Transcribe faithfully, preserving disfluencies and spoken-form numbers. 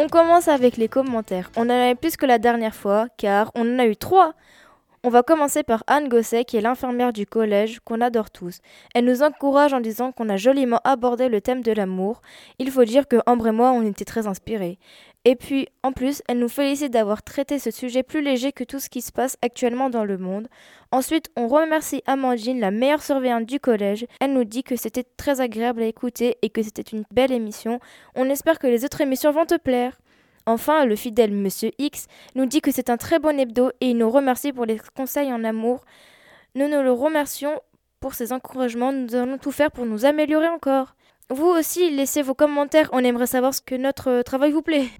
On commence avec les commentaires. On en a eu plus que la dernière fois, car on en a eu trois. On va commencer par Anne Gosset, qui est l'infirmière du collège, qu'on adore tous. Elle nous encourage en disant qu'on a joliment abordé le thème de l'amour. Il faut dire que Ambre et moi, on était très inspirés. Et puis, en plus, elle nous félicite d'avoir traité ce sujet plus léger que tout ce qui se passe actuellement dans le monde. Ensuite, on remercie Amandine, la meilleure surveillante du collège. Elle nous dit que c'était très agréable à écouter et que c'était une belle émission. On espère que les autres émissions vont te plaire. Enfin, le fidèle Monsieur X nous dit que c'est un très bon hebdo et il nous remercie pour les conseils en amour. Nous nous le remercions pour ses encouragements. Nous allons tout faire pour nous améliorer encore. Vous aussi, laissez vos commentaires. On aimerait savoir ce que notre travail vous plaît.